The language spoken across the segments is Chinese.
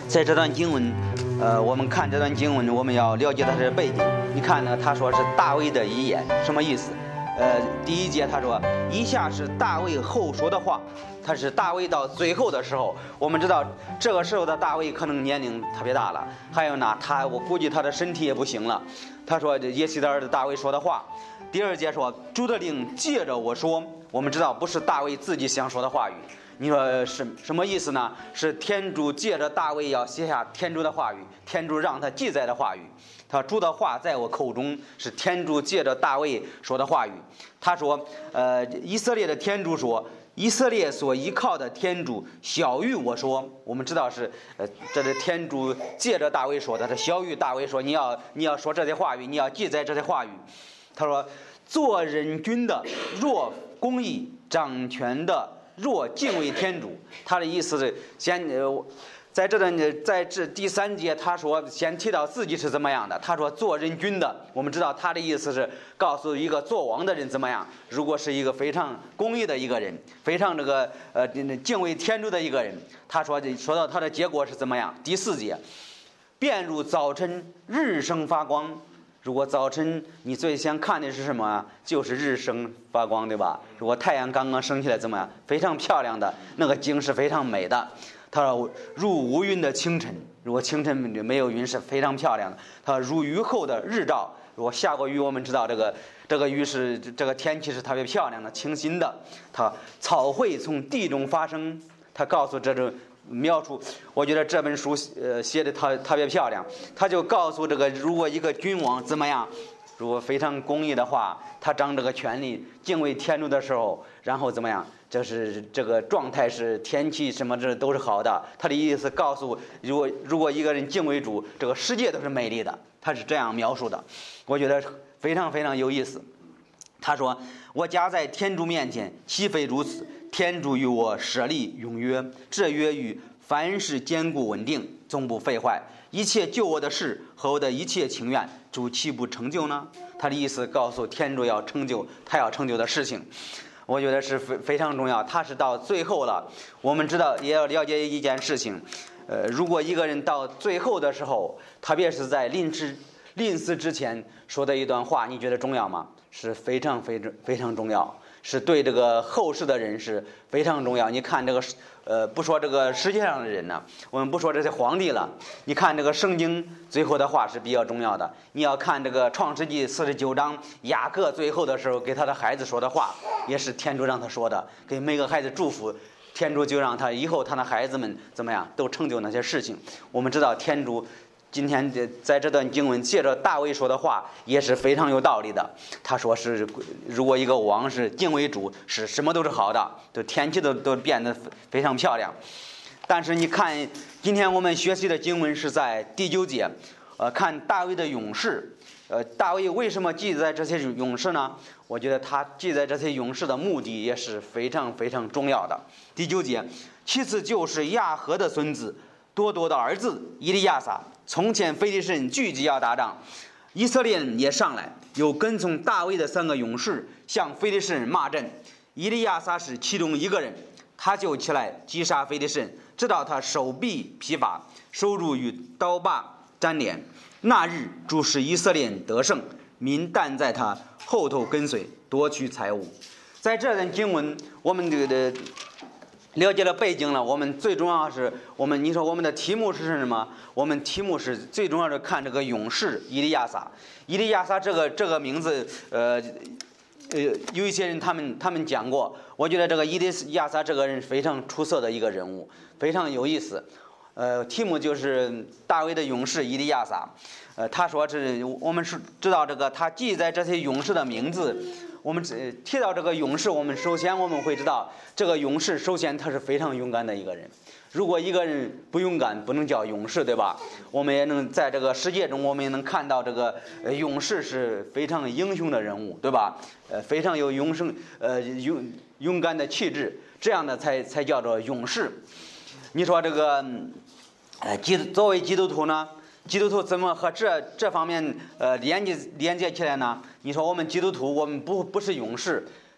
在这段经文，我们看这段经文，我们要了解它的背景。你看呢，他说是大卫的遗言，什么意思？第一节他说，以下是大卫后说的话。他是大卫到最后的时候，我们知道这个时候的大卫可能年龄特别大了，还有呢，我估计他的身体也不行了。他说耶西的儿子大卫说的话。第二节说，主的灵借着我说，我们知道不是大卫自己想说的话语。你说是什么意思呢？是天主借着大卫要写下天主的话语，天主让他记载的话语。他主的话在我口中，是天主借着大卫说的话语。他说，以色列的天主说，以色列所依靠的天主晓谕我说，我们知道是，这是天主借着大卫说的，他晓谕大卫说，你要说这些话语，你要记载这些话语。他说，做人君的若公义，掌权的若敬畏天主。他的意思是在这第三节，他说先提到自己是怎么样的。他说做人君的，我们知道他的意思是告诉一个做王的人怎么样。如果是一个非常公义的一个人，非常敬畏天主的一个人，他说到他的结果是怎么样。第四节，便如早晨日升发光。如果早晨你最想看的是什么？就是日升发光，对吧？如果太阳刚刚升起来怎么样？非常漂亮的那个景是非常美的。他说如无云的清晨，如果清晨没有云是非常漂亮的。他说如雨后的日照，如果下过雨，我们知道这个雨是这个天气是特别漂亮的、清新的。他草会从地中发生，他告诉这种描述，我觉得这本书写的特别漂亮。他就告诉如果一个君王怎么样，如果非常公义的话，他掌这个权力，敬畏天主的时候，然后怎么样？就是这个状态是天气什么这都是好的。他的意思告诉，如果一个人敬畏主，这个世界都是美丽的。他是这样描述的，我觉得非常非常有意思。他说：“我家在天主面前，岂非如此？天主与我设立永约，这约与凡事坚固稳定，总不废坏。一切救我的事和我的一切情愿，主岂不成就呢？”他的意思告诉天主要成就他要成就的事情。我觉得是非常重要。他是到最后了，我们知道也要了解一件事情。如果一个人到最后的时候，特别是在临死之前说的一段话，你觉得重要吗？是非常非常非常重要，是对这个后世的人是非常重要。你看不说这个世界上的人呢，我们不说这些皇帝了，你看这个圣经最后的话是比较重要的。你要看这个创世纪49章，雅各最后的时候给他的孩子说的话，也是天主让他说的，给每个孩子祝福。天主就让他以后他的孩子们怎么样都成就那些事情。我们知道天主今天在这段经文借着大卫说的话也是非常有道理的。他说是，如果一个王是敬畏主，是什么都是好的，就天气都变得非常漂亮。但是你看今天我们学习的经文是在第9节，看大卫的勇士。大卫为什么记载这些勇士呢？我觉得他记载这些勇士的目的也是非常非常重要的。第9节，其次就是亚和的孙子多多的儿子以利亚撒。从前非利士人聚集要打仗，以色列人也上来，有跟从大卫的3个勇士向非利士人骂阵。以利亚撒是其中一个人，他就起来击杀非利士人，直到他手臂疲乏，手足与刀把沾连。那日主使以色列人得胜，民但在他后头跟随，夺取财物。在这段经文，我们了解了背景了。我们最重要是你说我们的题目是什么？我们题目是最重要的看这个勇士以利亚撒。以利亚撒这个名字，有一些人他们讲过。我觉得这个以利亚撒这个人非常出色的一个人物，非常有意思。题目就是大卫的勇士以利亚撒。他说我们是知道他记载这些勇士的名字。我们提到这个勇士，首先我们会知道这个勇士，首先他是非常勇敢的一个人。如果一个人不勇敢，不能叫勇士，对吧？我们也能在这个世界中，我们也能看到这个勇士是非常英雄的人物，对吧？非常有勇敢的气质，这样的才叫做勇士。你说作为基督徒呢？基督徒怎么和这方面连接起来呢？你说我们基督徒，我们不是勇士，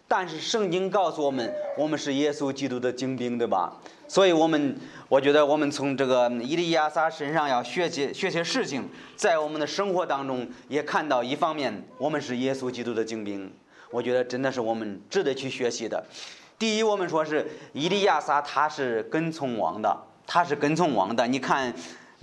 但是圣经告诉我们，我们是耶稣基督的精兵，对吧？所以我觉得我们从这个以利亚撒身上要学些事情，在我们的生活当中也看到，一方面我们是耶稣基督的精兵，我觉得真的是我们值得去学习的。第一，我们说是以利亚撒他是跟从王的，你看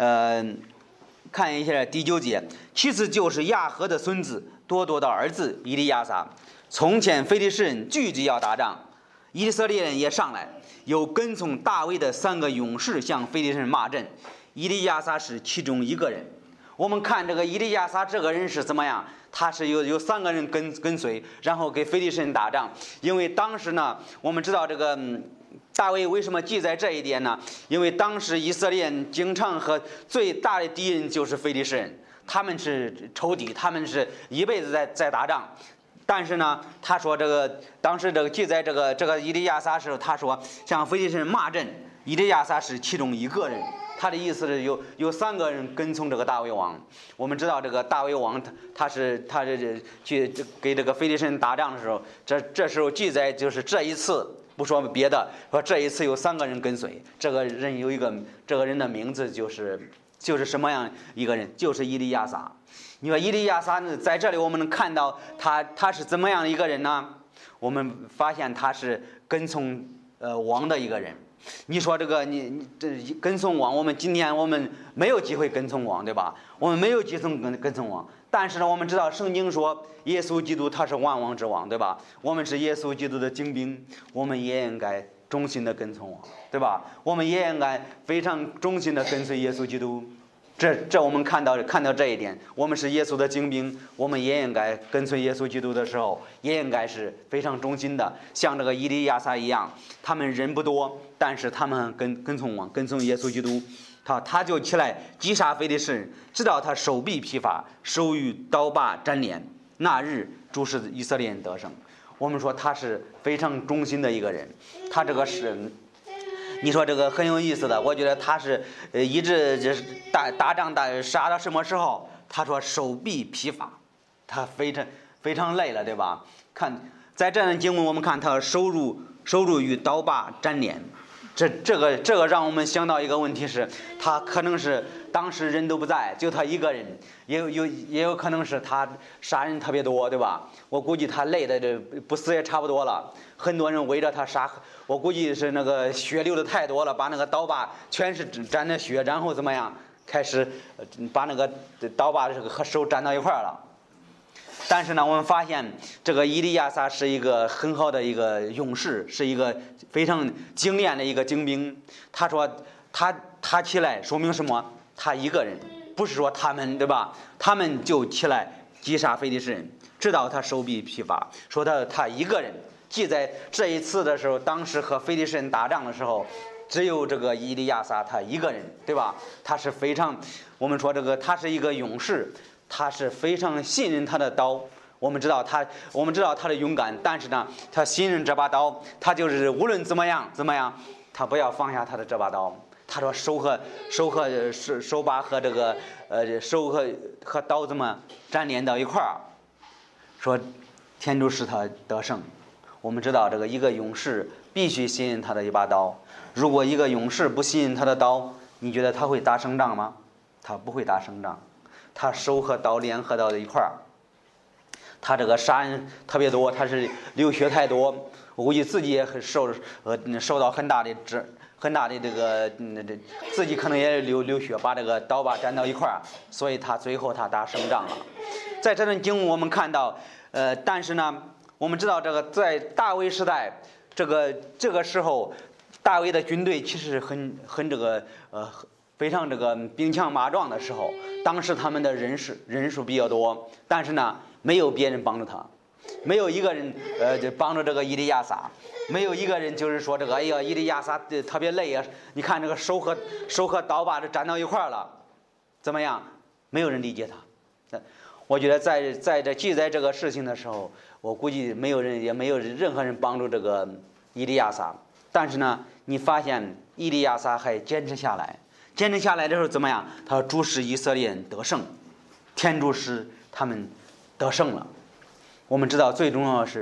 看一下第9节，其次就是亚和的孙子多多的儿子以利亚撒。从前非利士人聚集要打仗，以色列人也上来，有跟从大卫的3个勇士向非利士人骂阵，以利亚撒是其中一个人。我们看这个以利亚撒这个人是怎么样，他是有3个人跟随，然后给非利士人打仗。因为当时呢，我们知道这个大卫为什么记载这一点呢？因为当时以色列人经常和最大的敌人就是非利士人，他们是仇敌，他们是一辈子在打仗。但是呢，他说当时记载这个以利亚撒时候，他说向非利士人骂阵，以利亚撒是其中一个人。他的意思是有3个人跟从这个大卫王。我们知道这个大卫王他是去给这个非利士人打仗的时候，这时候记载就是这一次，不说别的，说这一次有3个人跟随，这个人的名字就是什么样一个人，就是以利亚撒。你说以利亚撒呢，在这里我们能看到他是怎么样的一个人呢？我们发现他是跟从王的一个人。你说你跟从王，今天我们没有机会跟从王，对吧？我们没有机会跟从王，但是呢，我们知道圣经说耶稣基督他是万王之王，对吧？我们是耶稣基督的精兵，我们也应该忠心的跟从王，对吧？我们也应该非常忠心的跟随耶稣基督。这我们看到这一点，我们是耶稣的精兵，我们也应该跟随耶稣基督的时候，也应该是非常忠心的，像这个以利亚撒一样，他们人不多，但是他们跟从王，跟从耶稣基督，他就起来击杀非利士人，直到他手臂疲乏，手与刀把沾连，那日主使以色列人得胜。我们说他是非常忠心的一个人，他这个是。你说这个很有意思的，我觉得他是一直就是打仗杀到什么时候？他说手臂疲乏，他非常累了，对吧？看在这段经文，我们看他手入与刀把沾连，这个让我们想到一个问题是，他可能是当时人都不在，就他一个人，也有可能是他杀人特别多，对吧？我估计他累的不死也差不多了，很多人围着他杀。我估计是那个血流的太多了，把那个刀把全是沾着血，然后怎么样，开始把那个刀把和手沾到一块了。但是呢，我们发现这个以利亚撒是一个很好的一个勇士，是一个非常精炼的一个精兵。他说他起来说明什么？他一个人，不是说他们，对吧？他们就起来击杀非利士人，直到他手臂疲乏。说他一个人。记在这一次的时候，当时和非利士人打仗的时候，只有这个以利亚撒他一个人，对吧？他是非常，我们说他是一个勇士，他是非常信任他的刀。我们知道他的勇敢，但是呢，他信任这把刀，他就是无论怎么样，他不要放下他的这把刀。他说手把和这个手和刀怎么粘连到一块儿，说天主使他得胜。我们知道一个勇士必须信任他的一把刀。如果一个勇士不信任他的刀，你觉得他会打胜仗吗？他不会打胜仗。他手和刀联合到一块儿，他这个杀人特别多，他是流血太多，我估计自己也受到很大的这个自己可能也流血，把这个刀把粘到一块儿，所以最后他打胜仗了。在这段经文我们看到，但是呢。我们知道在大卫时代，这个时候，大卫的军队其实很非常兵强马壮的时候，当时他们的人数比较多，但是呢，没有别人帮助他，没有一个人就帮助这个以利亚撒，没有一个人就是说哎呀以利亚撒特别累啊，你看这个手和刀把粘到一块了，怎么样？没有人理解他。我觉得在这记载这个事情的时候，我估计也没有任何人帮助这个以利亚撒。但是呢，你发现以利亚撒还坚持下来的时候怎么样？他说主使以色列人得胜，天主使他们得胜了。我们知道最重要的是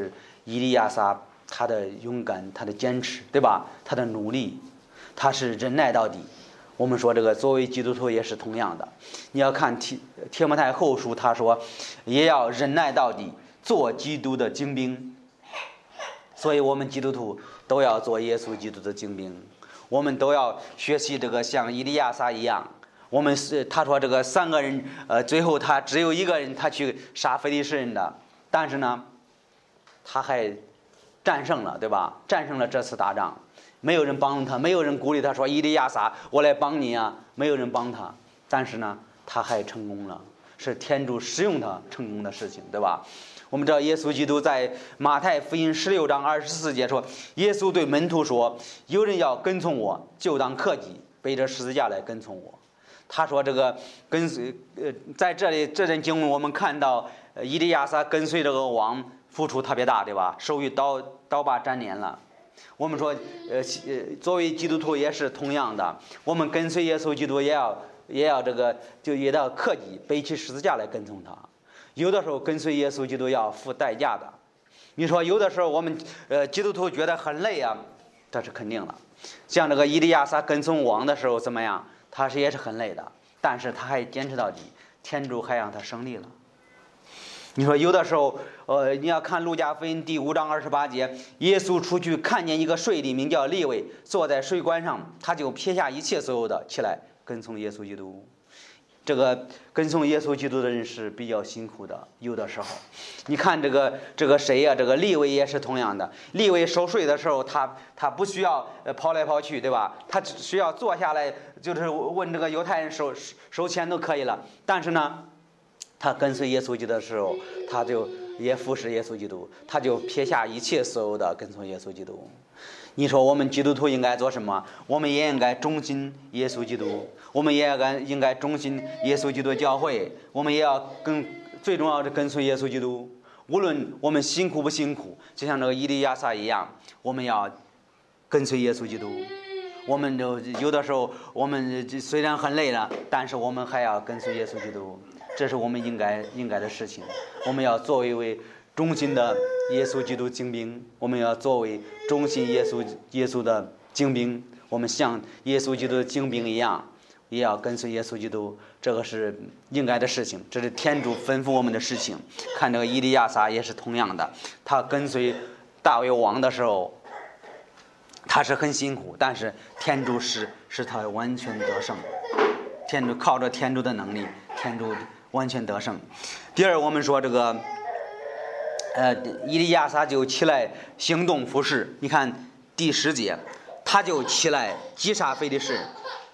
以利亚撒他的勇敢，他的坚持，对吧？他的努力，他是忍耐到底。我们说这个作为基督徒也是同样的，你要看提摩太后书，他说也要忍耐到底，做基督的精兵。所以我们基督徒都要做耶稣基督的精兵，我们都要学习这个像以利亚撒一样。他说这个3个人，最后他只有1个人他去杀非利士人的，但是呢，他还战胜了，对吧？战胜了这次打仗，没有人帮他，没有人鼓励他说以利亚撒，我来帮你啊，没有人帮他，但是呢，他还成功了，是天主使用他成功的事情，对吧？我们知道耶稣基督在马太福音16章24节说，耶稣对门徒说，有人要跟从我，就当克己，背着十字架来跟从我。他说这个跟随，在这里这段经文我们看到，以利亚撒跟随这个王付出特别大，对吧？受于刀疤沾黏了。我们说，作为基督徒也是同样的，我们跟随耶稣基督也要这个也要克己，背起十字架来跟从他。有的时候跟随耶稣基督要付代价的。你说有的时候我们基督徒觉得很累啊，这是肯定的。像这个以利亚撒跟从王的时候怎么样？他也是很累的，但是他还坚持到底，天主还让他胜利了。你说有的时候，你要看路加福音第5章28节，耶稣出去看见一个税吏名叫利未，坐在税关上，他就撇下一切所有的，起来跟从耶稣基督。这个跟从耶稣基督的人是比较辛苦的，有的时候，你看这个谁呀？这个利未也是同样的。利未收税的时候，他不需要跑来跑去，对吧？他只需要坐下来，就是问这个犹太人收钱都可以了。但是呢，他跟随耶稣基督的时候，他就也服侍耶稣基督，他就撇下一切所有的跟从耶稣基督。你说我们基督徒应该做什么？我们也应该忠心耶稣基督，我们也应该忠心耶稣基督教会，我们也要最重要的跟随耶稣基督。无论我们辛苦不辛苦，就像这个以利亚撒一样，我们要跟随耶稣基督。我们就有的时候，我们虽然很累了，但是我们还要跟随耶稣基督，这是我们应该的事情。我们要作为忠心的耶稣基督精兵，我们要作为忠心耶稣的精兵，我们像耶稣基督的精兵一样，也要跟随耶稣基督，这个是应该的事情，这是天主吩咐我们的事情。看这个以利亚撒也是同样的，他跟随大卫王的时候，他是很辛苦，但是天主使他完全得胜，天主靠着天主的能力，天主完全得胜。第二，我们说这个以利亚撒就起来行动服侍。你看第10节，他就起来击杀非利士人，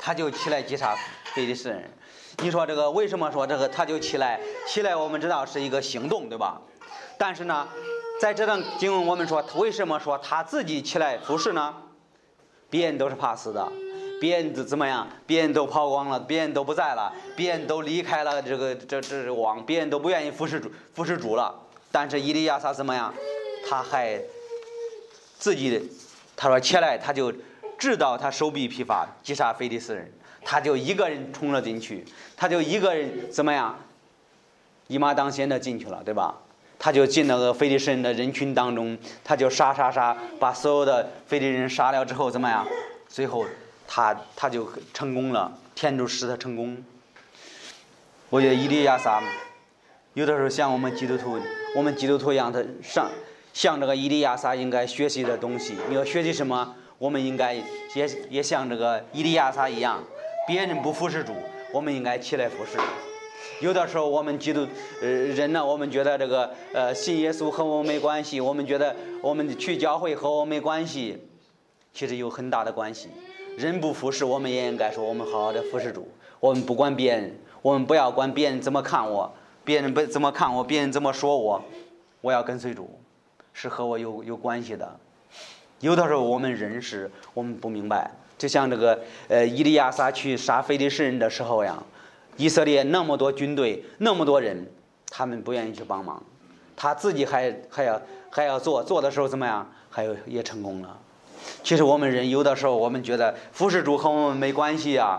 你说这个为什么说这个他就起来？我们知道是一个行动，对吧？但是呢，在这段经文我们说，为什么说他自己起来服侍呢？别人都是怕死的，别人怎么样？别人都跑光了，别人都不在了，别人都离开了这王，别人都不愿意服侍主了。但是以利亚撒怎么样？他还自己，他说起来，他就知道他手臂疲乏，击杀非利士人，他就一个人冲了进去，他就一个人怎么样？一马当先的进去了，对吧？他就进那个非利士人的人群当中，他就杀，把所有的非利士人杀了之后怎么样？最后他就成功了，天主使他成功。我觉得以利亚撒有的时候像我们基督徒一样，他像这个以利亚撒应该学习的东西。你要学习什么？我们应该也像这个以利亚撒一样，别人不服侍主，我们应该起来服侍。有的时候我们基督人呢，我们觉得这个信耶稣和我们没关系，我们觉得我们去教会和我们没关系，其实有很大的关系。人不服侍，我们也应该说我们好好的服侍主。我们不管别人，我们不要管别人怎么看我，别人怎么看我，别人怎么说我要跟随主，是和我有关系的。有的时候我们人是我们不明白，就像这个以利亚撒去杀非利士人的时候呀，以色列那么多军队，那么多人，他们不愿意去帮忙，他自己还要做的时候怎么样？也成功了。其实我们人有的时候我们觉得服侍主和我们没关系啊，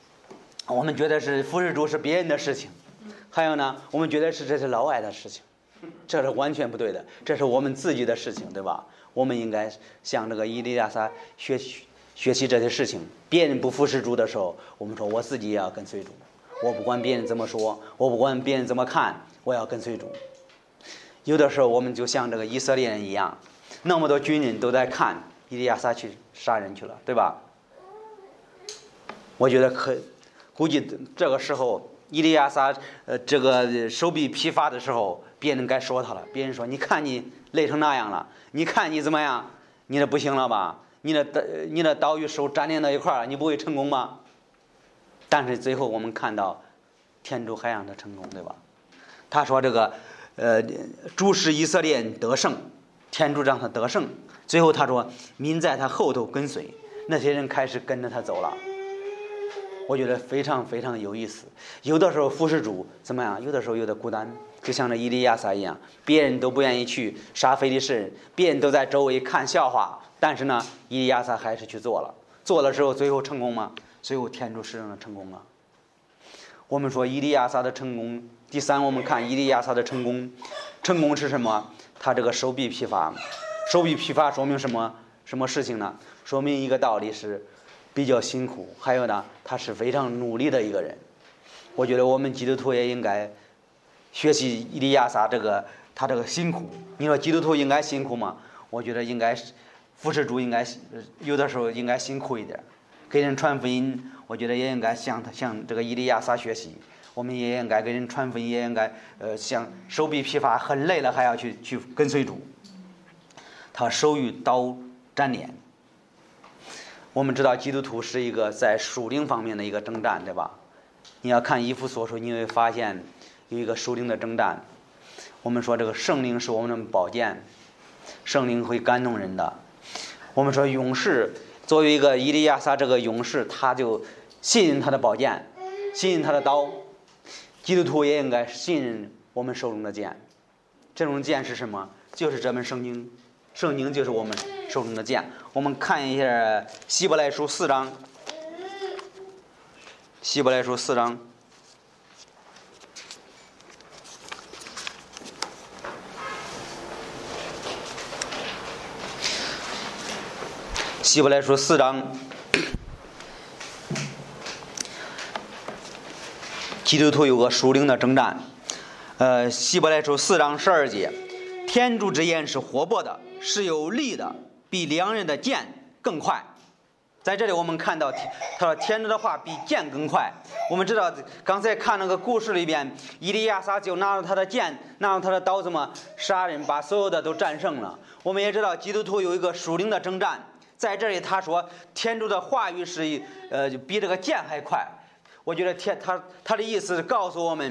我们觉得是服侍主是别人的事情，还有呢，我们觉得这是老外的事情。 这是完全不对的，这是我们自己的事情，对吧？我们应该向这个以利亚撒学习这些事情。别人不服侍主的时候，我们说我自己也要跟随主，我不管别人怎么说，我不管别人怎么看，我要跟随主。有的时候我们就像这个以色列人一样，那么多军人都在看以利亚撒去杀人去了，对吧？我觉得估计这个时候以利亚撒这个手臂疲乏的时候，别人该说他了。别人说：“你看你累成那样了，你看你怎么样？你这不行了吧？你的刀与手粘连到一块儿，你不会成功吗？”但是最后我们看到天主还让他成功，对吧？他说这个主使以色列得胜，天主让他得胜。最后他说民在他后头跟随，那些人开始跟着他走了。我觉得非常非常有意思。有的时候服侍主怎么样？有的时候有点孤单，就像这以利亚撒一样，别人都不愿意去杀非利士人，别人都在周围看笑话，但是呢，以利亚撒还是去做了。做了之后，最后成功吗？最后天主使让他成功了。我们说以利亚撒的成功，第三，我们看以利亚撒的成功，成功是什么？他这个手臂疲乏，手臂疲乏说明什么事情呢？说明一个道理是比较辛苦，还有呢，他是非常努力的一个人。我觉得我们基督徒也应该学习以利亚撒他这个辛苦。你说基督徒应该辛苦吗？我觉得应该是服侍主，应该有的时候应该辛苦一点。给人传福音，我觉得也应该向这个以利亚撒学习。我们也应该给人传福音，也应该像手臂疲乏很累了还要去跟随主。他手与刀沾连。我们知道基督徒是一个在属灵方面的一个征战，对吧？你要看以弗所书，你会发现有一个属灵的征战。我们说这个圣灵是我们的宝剑，圣灵会感动人的。我们说勇士作为一个以利亚撒这个勇士，他就信任他的宝剑，信任他的刀。基督徒也应该信任我们手中的剑。这种剑是什么？就是这本圣经，圣经就是我们手中的剑。我们看一下希伯来书4章，希伯来书4章。希伯来书4章，基督徒有个属灵的征战。希伯来书4章12节，天主之言是活泼的，是有力的，比两刃的剑更快。在这里我们看到他说天主的话比剑更快。我们知道刚才看那个故事里边，以利亚撒就拿着他的剑，拿着他的刀，怎么杀人，把所有的都战胜了。我们也知道基督徒有一个属灵的征战。在这里他说天主的话语是比这个剑还快。我觉得他的意思告诉我们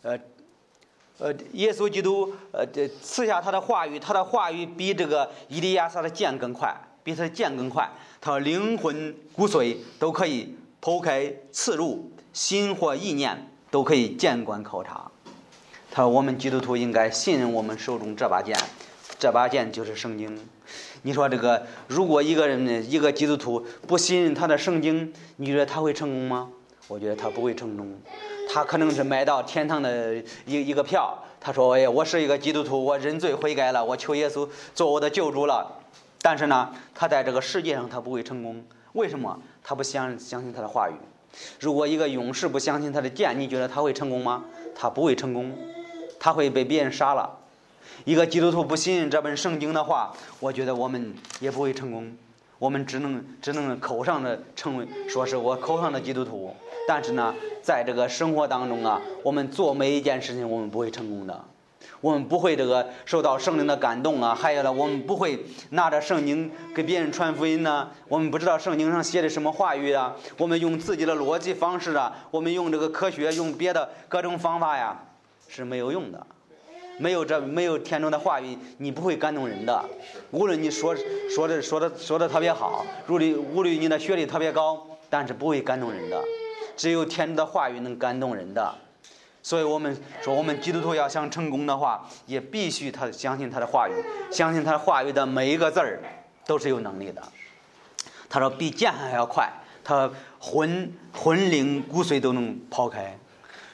耶稣基督赐下他的话语，他的话语比这个以利亚撒的剑更快，比他的剑更快。他说灵魂骨髓都可以剖开刺入，心或意念都可以见观考察。他说我们基督徒应该信任我们手中这把剑，这把剑就是圣经。你说这个，如果一个基督徒不信任他的圣经，你觉得他会成功吗？我觉得他不会成功。他可能是买到天堂的一个票，他说我是一个基督徒，我认罪悔改了，我求耶稣做我的救主了。但是呢，他在这个世界上他不会成功。为什么？他不相信他的话语。如果一个勇士不相信他的剑，你觉得他会成功吗？他不会成功，他会被别人杀了。一个基督徒不信任这本圣经的话，我觉得我们也不会成功。我们只能口上的称为说是我口上的基督徒，但是呢，在这个生活当中啊，我们做每一件事情我们不会成功的。我们不会受到圣灵的感动啊，还有呢，我们不会拿着圣经给别人传福音呢。我们不知道圣经上写的什么话语啊，我们用自己的逻辑方式啊，我们用这个科学，用别的各种方法呀，是没有用的。没有天主的话语，你不会感动人的。无论你说的特别好，无论你的学历特别高，但是不会感动人的。只有天主的话语能感动人的。所以我们说，我们基督徒要想成功的话，也必须相信他的话语，相信他的话语的每一个字儿都是有能力的。他说比剑还要快，他魂灵骨髓都能抛开。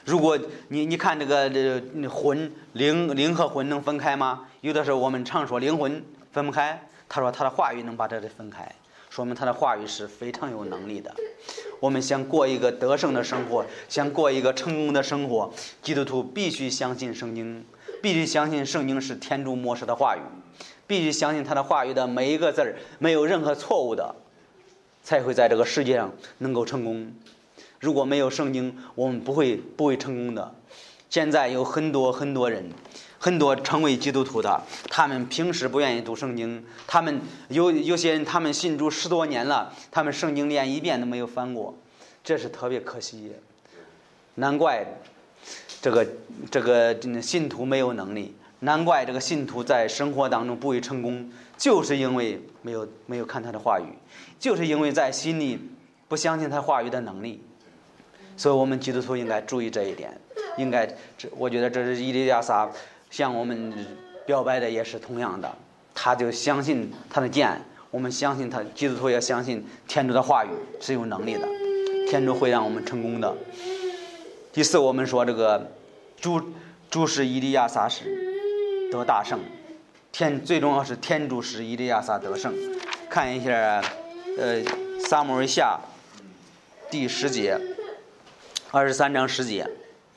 如果你看这个灵和魂能分开吗？有的时候我们常说灵魂分不开，他说他的话语能把这里分开，说明他的话语是非常有能力的。我们想过一个得胜的生活，想过一个成功的生活，基督徒必须相信圣经，必须相信圣经是天主默示的话语，必须相信他的话语的每一个字没有任何错误的，才会在这个世界上能够成功。如果没有圣经，我们不会成功的。现在有很多人，很多成为基督徒的，他们平时不愿意读圣经，他们有些人他们信主10多年了，他们圣经连一遍都没有翻过，这是特别可惜。难怪这个信徒没有能力，难怪这个信徒在生活当中不会成功，就是因为没有看他的话语，就是因为在心里不相信他话语的能力。所以我们基督徒应该注意这一点，我觉得这是以利亚撒向我们表白的也是同样的，他就相信他的剑，我们相信他，基督徒也相信天主的话语是有能力的，天主会让我们成功的。第四，我们说这个主使以利亚撒使得大胜，最重要是天主使以利亚撒得胜。看一下撒母耳下第10节，23章10节，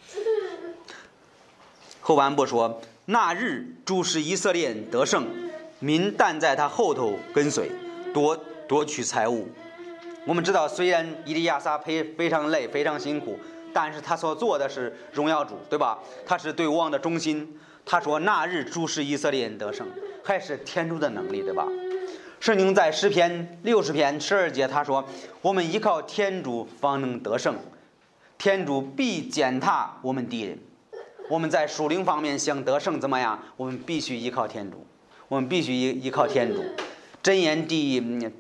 后半部说：那日主使以色列得胜，民但在他后头跟随，夺取财物。我们知道，虽然以利亚撒非常累，非常辛苦，但是他所做的是荣耀主，对吧？他是对王的忠心。他说那日主使以色列得胜，还是天主的能力，对吧？圣经在60篇12节，他说我们依靠天主方能得胜，天主必践踏我们敌人。我们在属灵方面想得胜怎么样？我们必须依靠天主，我们必须依靠天主。箴言第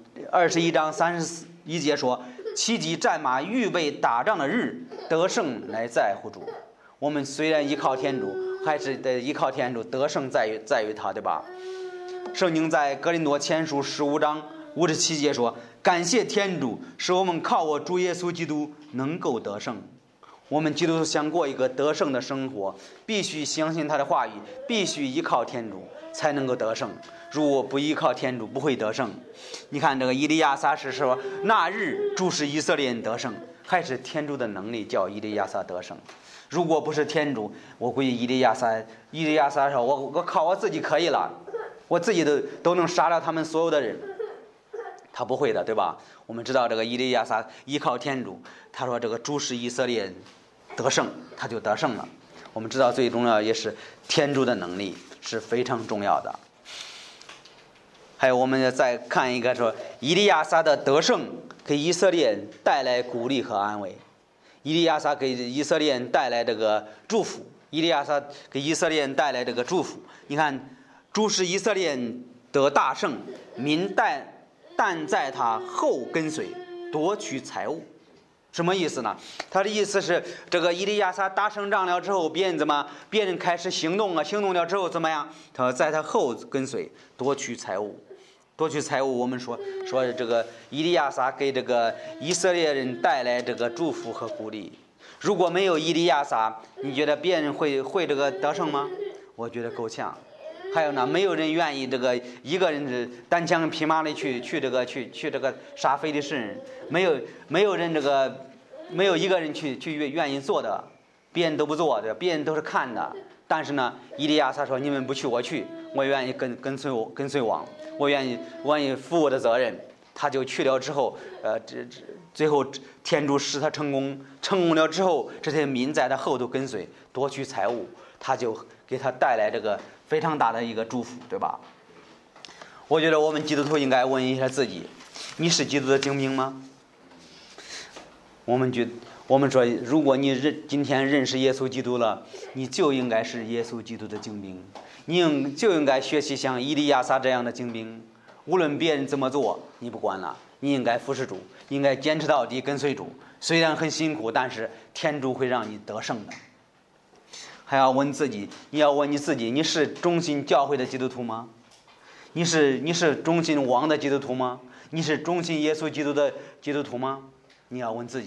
21章31节说：骑骑战马预备打仗的日，得胜乃在乎主。我们虽然依靠天主，还是得依靠天主，得胜在于他，对吧？圣经在哥林多前书15章57节说：感谢天主，使我们靠我主耶稣基督能够得胜。我们基督徒想过一个得胜的生活，必须相信他的话语，必须依靠天主才能够得胜。如果不依靠天主，不会得胜。你看这个以利亚撒是说那日主使以色列人得胜，还是天主的能力叫以利亚撒得胜。如果不是天主，我估计以利亚撒说我靠我自己可以了，我自己都能杀了他们所有的人，他不会的，对吧？我们知道这个以利亚撒依靠天主，他说这个主使以色列人得胜，他就得胜了。我们知道最重要也是天主的能力是非常重要的。还有我们再看一个说以利亚撒的得胜给以色列人带来鼓励和安慰。以利亚撒给以色列人带来这个祝福，以利亚撒给以色列人带来这个祝福。你看，主使以色列人得大胜，民但在他后跟随，夺取财物。什么意思呢？他的意思是这个以利亚撒打胜仗了之后，别人开始行动了之后怎么样？他在他后跟随，夺取财物。夺取财物，我们说这个以利亚撒给这个以色列人带来这个祝福和鼓励。如果没有以利亚撒，你觉得别人会这个得胜吗？我觉得够呛。还有呢，没有人愿意这个一个人单枪匹马的去这个杀非利士人，没有人没有一个人去愿意做的，别人都不做的，别人都是看的。但是呢，以利亚撒说：“你们不去，我去，我愿意跟随王，我愿意负我的责任。”他就去了之后，最后天主使他成功了之后，这些民在他后头跟随，夺取财物，他就给他带来这个非常大的一个祝福，对吧？我觉得我们基督徒应该问一下自己：你是基督的精兵吗？我们说，如果你今天认识耶稣基督了，你就应该是耶稣基督的精兵，你就应该学习像以利亚撒这样的精兵。无论别人怎么做，你不管了，你应该服侍主，应该坚持到底，跟随主。虽然很辛苦，但是天主会让你得胜的。还要问自己，你要问你自己，你是忠心教会的基督徒吗？你是忠心王的基督徒吗？你是忠心耶稣基督的基督徒吗？你要问自己。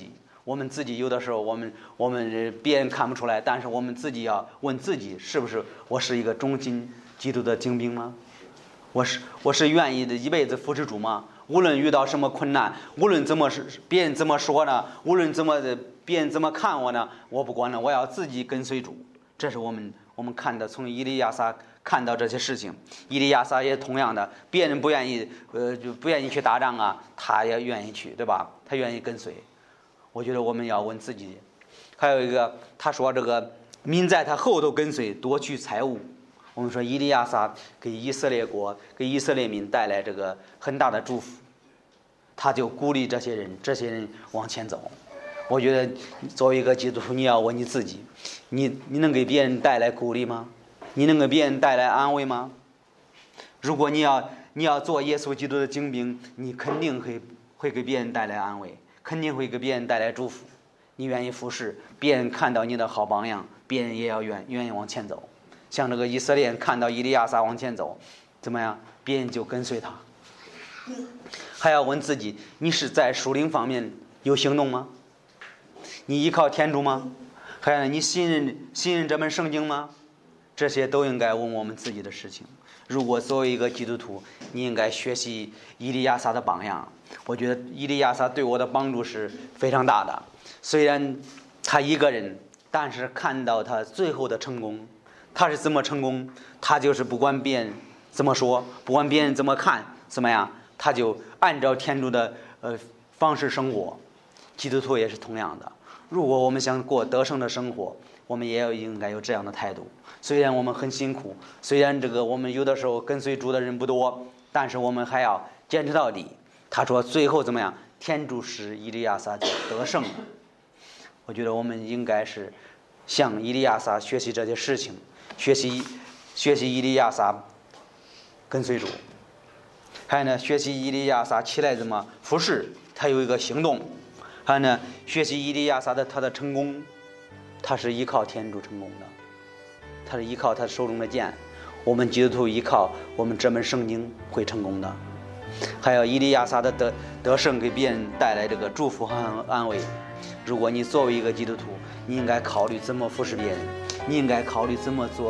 我们自己有的时候我们别人看不出来，但是我们自己要问自己，是不是我是一个忠心基督的精兵吗？我是愿意的一辈子服侍主吗？无论遇到什么困难，无论别人怎么说呢，无论别人怎么看我呢，我不管了，我要自己跟随主。这是我们看的，从以利亚撒看到这些事情。以利亚撒也同样的，别人不愿意就不愿意去打仗啊，他也愿意去，对吧？他愿意跟随。我觉得我们要问自己。还有一个，他说这个民在他后头跟随，夺取财物。我们说以利亚撒给以色列国、给以色列民带来这个很大的祝福，他就鼓励这些人往前走。我觉得作为一个基督徒，你要问你自己，你能给别人带来鼓励吗？你能给别人带来安慰吗？如果你要做耶稣基督的精兵，你肯定会给别人带来安慰，肯定会给别人带来祝福。你愿意服侍，别人看到你的好榜样，别人也要愿意往前走。像这个以色列人看到以利亚撒往前走，怎么样？别人就跟随他。还要问自己，你是在属灵方面有行动吗？你依靠天主吗？还有你信任这本圣经吗？这些都应该问我们自己的事情。如果作为一个基督徒，你应该学习以利亚撒的榜样。我觉得以利亚撒对我的帮助是非常大的。虽然他一个人，但是看到他最后的成功。他是怎么成功？他就是不管别人怎么说，不管别人怎么看，怎么样，他就按照天主的方式生活。基督徒也是同样的。如果我们想过得胜的生活，我们也应该有这样的态度。虽然我们很辛苦，虽然我们有的时候跟随主的人不多，但是我们还要坚持到底。他说最后怎么样？天主使以利亚撒得胜了。我觉得我们应该是向以利亚撒学习这些事情，学习以利亚撒跟随主，还有呢，学习以利亚撒起来怎么服侍，他有一个行动。还有呢，学习以利亚撒他的成功，他是依靠天主成功的，他是依靠他手中的剑。我们基督徒依靠我们这本圣经会成功的。还有以利亚撒的得胜给别人带来这个祝福和安慰。如果你作为一个基督徒，你应该考虑怎么服侍别人，你应该考虑怎么做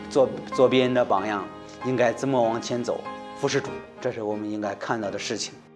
别人的榜样，应该怎么往前走，服侍主，这是我们应该看到的事情。